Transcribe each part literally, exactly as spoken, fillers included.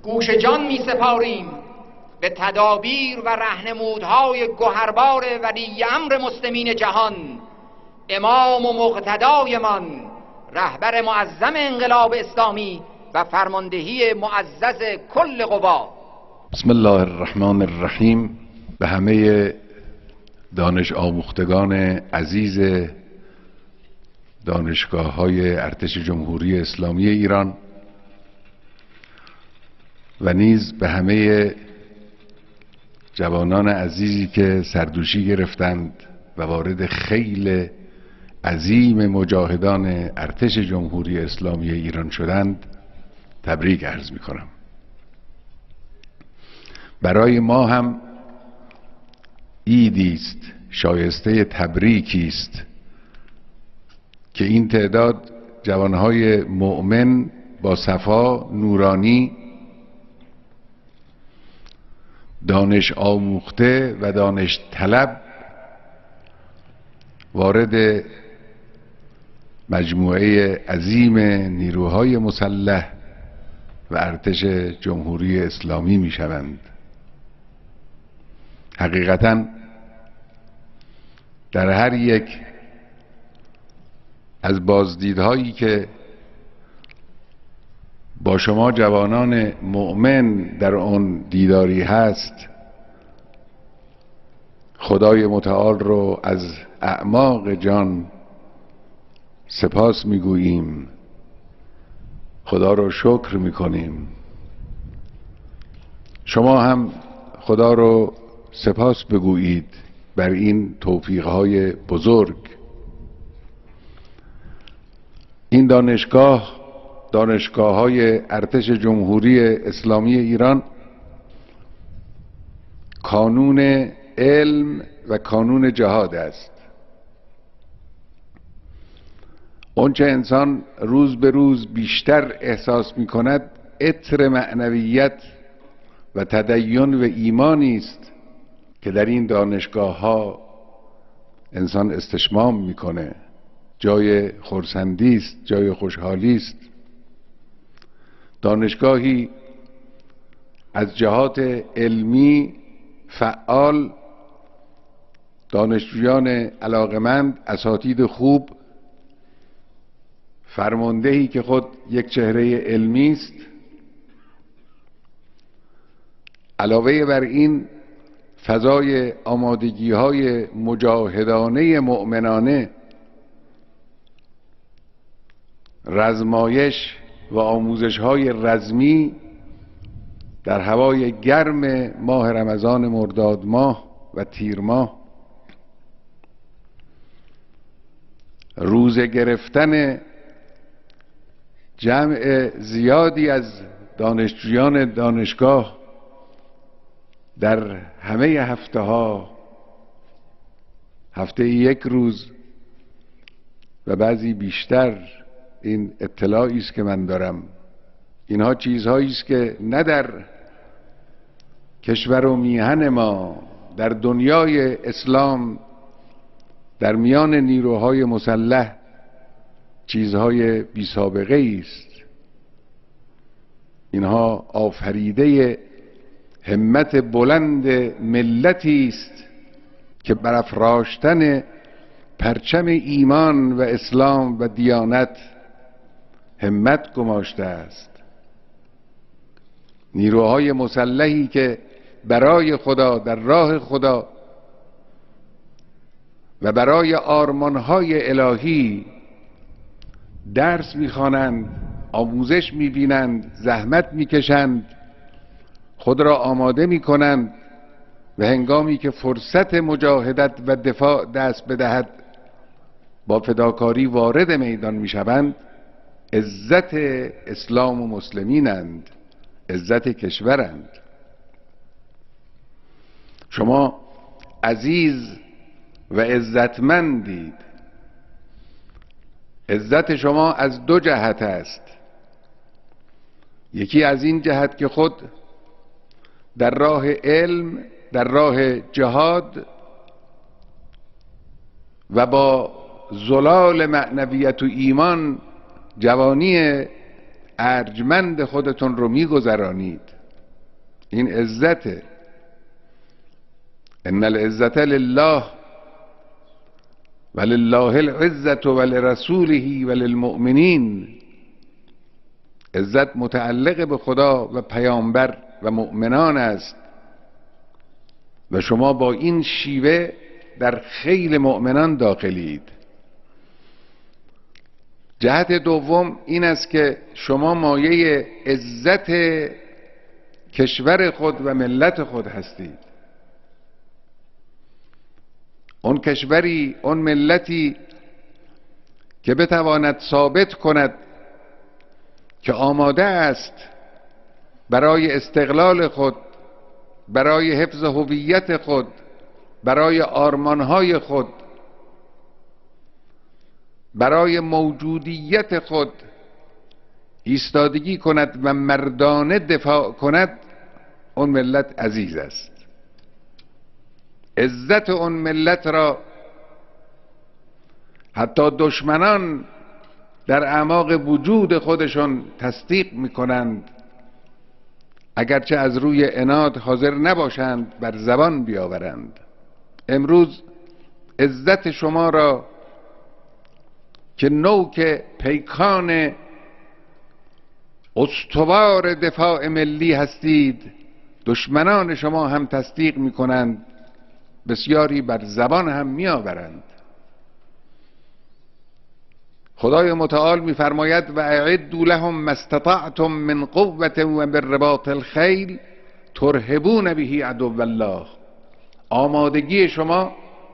گوش جان می سپاریم به تدابیر و رهنمودهای گوهربار ولی امر مسلمین جهان، امام و مقتدایمان، رهبر معظم انقلاب اسلامی و فرماندهی معزز کل قوا. بسم الله الرحمن الرحیم. به همه دانش آموختگان عزیز دانشگاه‌های ارتش جمهوری اسلامی ایران و نیز به همه جوانان عزیزی که سردوشی گرفتند و وارد خیل عظیم مجاهدان ارتش جمهوری اسلامی ایران شدند تبریک عرض می کنم. برای ما هم عیدی است، شایسته تبریکی است که این تعداد جوانهای مؤمن با صفا، نورانی، دانش آموخته و دانش طلب وارد مجموعه عظیم نیروهای مسلح و ارتش جمهوری اسلامی می شوند. حقیقتاً در هر یک از بازدیدهایی که با شما جوانان مؤمن در آن دیداری هست، خدای متعال رو از اعماق جان سپاس میگوییم، خدا رو شکر میکنیم. شما هم خدا رو سپاس بگویید بر این توفیقهای بزرگ. این دانشگاه، دانشگاه های ارتش جمهوری اسلامی ایران، کانون علم و کانون جهاد است. اونچه انسان روز به روز بیشتر احساس می کند عطر معنویت و تدین و ایمانی است که در این دانشگاه ها انسان استشمام میکنه. جای خرسندی است، جای خوشحالی است. دانشگاهی از جهات علمی فعال، دانشجویان علاقمند، اساتید خوب، فرماندهی که خود یک چهره علمی است. علاوه بر این فضای آمادگی های مجاهدانه مؤمنانه، رزمایش و آموزش های رزمی در هوای گرم ماه رمضان مرداد ماه و تیر ماه، روزه گرفتن جمع زیادی از دانشجویان دانشگاه در همه هفته ها، هفته یک روز و بعضی بیشتر، این اطلاعی است که من دارم. اینها چیزهایی است که نه در کشور و میهن ما، در دنیای اسلام، در میان نیروهای مسلح چیزهای بی سابقه است. اینها آفریده همت بلند ملتی است که برافراشتن پرچم ایمان و اسلام و دیانت همت گماشته است. نیروهای مسلحی که برای خدا، در راه خدا و برای آرمانهای الهی درس میخوانند، آموزش میبینند، زحمت میکشند، خود را آماده میکنند و هنگامی که فرصت مجاهدت و دفاع دست بدهد با فداکاری وارد میدان میشوند. عزت اسلام و مسلمینند، عزت کشورند. شما عزیز و عزتمندید. عزت شما از دو جهت است. یکی از این جهت که خود در راه علم، در راه جهاد و با زلال معنویت و ایمان جوانی ارجمند خودتون رو میگذرانید. این عزته. ان العزت لله ولله العزت ولرسوله وللمؤمنین. عزت متعلق به خدا و پیامبر و مؤمنان است و شما با این شیوه در خیل مؤمنان داخلید. جهت دوم این است که شما مایه عزت کشور خود و ملت خود هستید. اون کشوری، اون ملتی که بتواند ثابت کند که آماده است برای استقلال خود، برای حفظ هویت خود، برای آرمانهای خود، برای موجودیت خود ایستادگی کند و مردانه دفاع کند، اون ملت عزیز است. عزت اون ملت را حتی دشمنان در اعماق وجود خودشون تصدیق میکنند، اگرچه از روی عناد حاضر نباشند بر زبان بیاورند. امروز عزت شما را که نوک پیکان استوار دفاع ملی هستید، دشمنان شما هم تصدیق میکنند، بسیاری بر زبان هم میآورند. خدای متعال میفرماید و اعدوا لهم ما استطعتم من قوة و من رباط الخیل ترهبون به عدو الله. آمادگی شما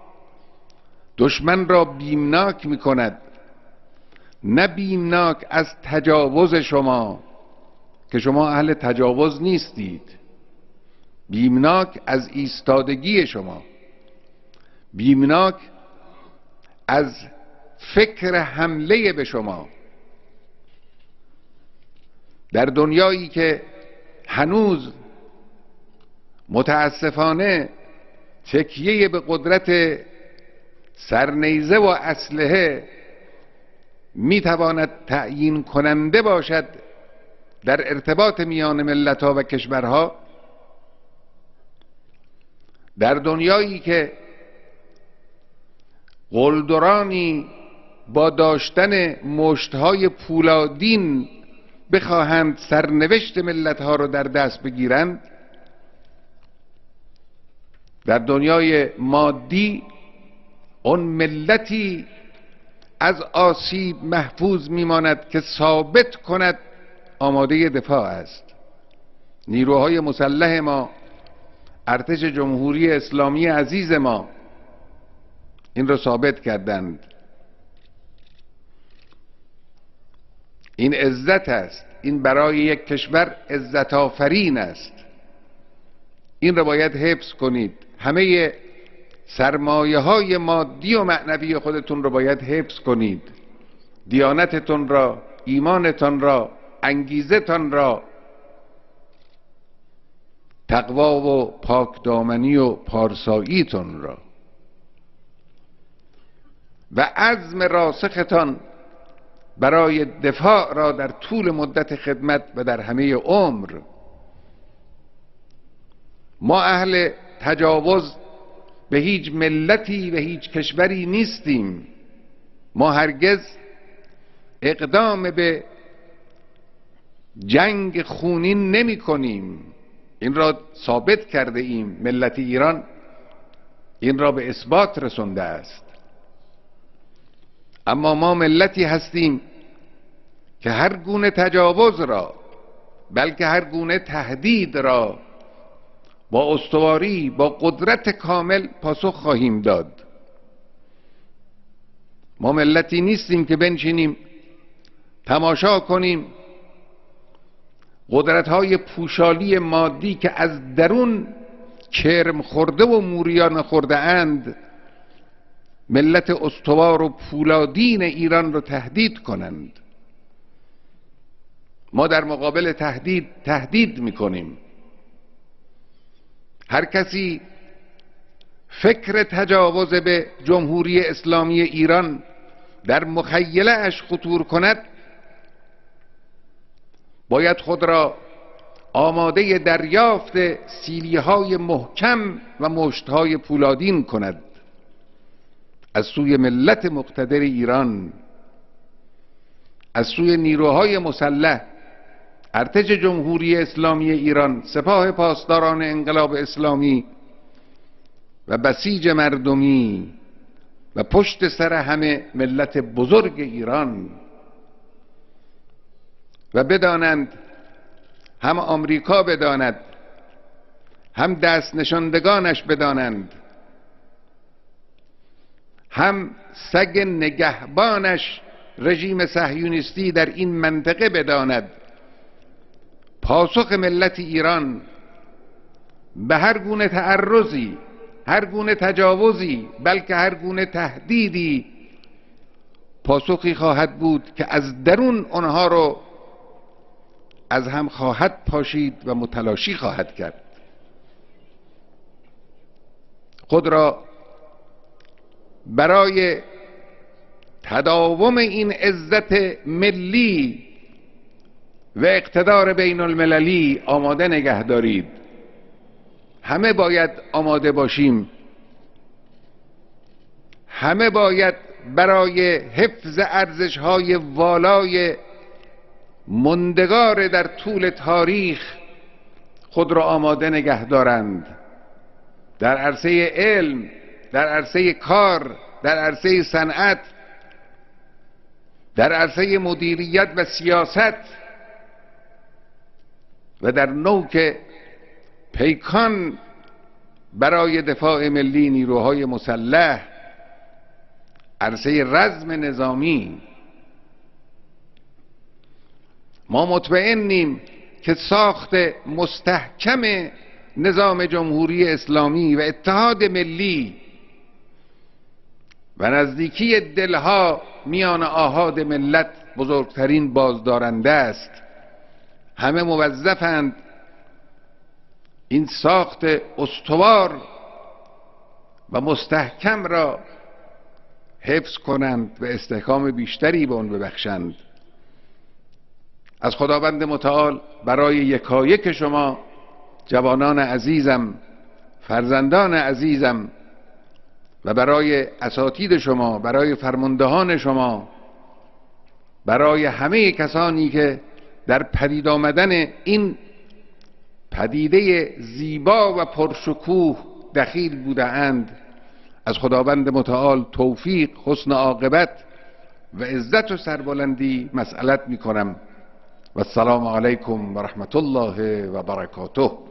دشمن را بیمناک میکند، نه بیمناک از تجاوز شما که شما اهل تجاوز نیستید، بیمناک از ایستادگی شما، بیمناک از فکر حمله به شما. در دنیایی که هنوز متاسفانه تکیه به قدرت سرنیزه و اسلحه میتواند تعیین کننده باشد در ارتباط میان ملت‌ها و کشورها، در دنیایی که قلدرانی با داشتن مشتهای پولادین بخواهند سرنوشت ملت‌ها را در دست بگیرند، در دنیای مادی اون ملتی از آسیب محفوظ میماند که ثابت کند آماده دفاع است. نیروهای مسلح ما، ارتش جمهوری اسلامی عزیز ما این را ثابت کردند. این عزت است، این برای یک کشور عزت آفرین است. این را باید حفظ کنید. همه سرمایه های مادی و معنوی خودتون را باید حفظ کنید، دیانتتون را، ایمانتون را، انگیزتون را، تقوا و پاکدامنی و پارساییتون را و عزم راسختان برای دفاع را در طول مدت خدمت و در همه عمر. ما اهل تجاوز به هیچ ملتی و هیچ کشوری نیستیم. ما هرگز اقدام به جنگ خونین نمی کنیم. این را ثابت کرده ایم. ملت ایران این را به اثبات رسونده است. اما ما ملتی هستیم که هر گونه تجاوز را، بلکه هر گونه تهدید را با استواری، با قدرت کامل پاسخ خواهیم داد. ما ملتی نیستیم که بنشینیم تماشا کنیم قدرت‌های پوشالی مادی که از درون کرم خورده و موریان خورده اند ملت استوار و پولادین ایران را تهدید کنند. ما در مقابل تهدید تهدید می‌کنیم. هر کسی فکر تجاوز به جمهوری اسلامی ایران در مخیله اش خطور کند باید خود را آماده دریافت سیلیهای محکم و مشتهای پولادین کند از سوی ملت مقتدر ایران، از سوی نیروهای مسلح، ارتش جمهوری اسلامی ایران، سپاه پاسداران انقلاب اسلامی و بسیج مردمی و پشت سر همه ملت بزرگ ایران. و بدانند، هم آمریکا بداند، هم دست نشاندگانش بدانند، هم سگ نگهبانش رژیم صهیونیستی در این منطقه بداند، پاسخ ملت ایران به هر گونه تعرضی، هر گونه تجاوزی، بلکه هر گونه تهدیدی پاسخی خواهد بود که از درون آنها رو از هم خواهد پاشید و متلاشی خواهد کرد. خود را برای تداوم این عزت ملی و اقتدار بین المللی آماده نگه دارید. همه باید آماده باشیم، همه باید برای حفظ ارزش‌های والای ماندگار در طول تاریخ خود را آماده نگه دارند، در عرصه علم، در عرصه کار، در عرصه صنعت، در عرصه مدیریت و سیاست و در نوک پیکان برای دفاع ملی نیروهای مسلح، عرصه رزم نظامی. ما مطمئنیم که ساخت مستحکم نظام جمهوری اسلامی و اتحاد ملی و نزدیکی دلها میان آحاد ملت بزرگترین بازدارنده است. همه موظفند این ساخت استوار و مستحکم را حفظ کنند و استحکام بیشتری به آن ببخشند. از خداوند متعال برای یکایک شما جوانان عزیزم، فرزندان عزیزم و برای اساتید شما، برای فرماندهان شما، برای همه کسانی که در پدید آمدن این پدیده زیبا و پرشکوه دخیل بودند، از خداوند متعال توفیق، حسن عاقبت و عزت و سربلندی مسئلت می کنم. و السلام علیکم و رحمت الله و برکاته.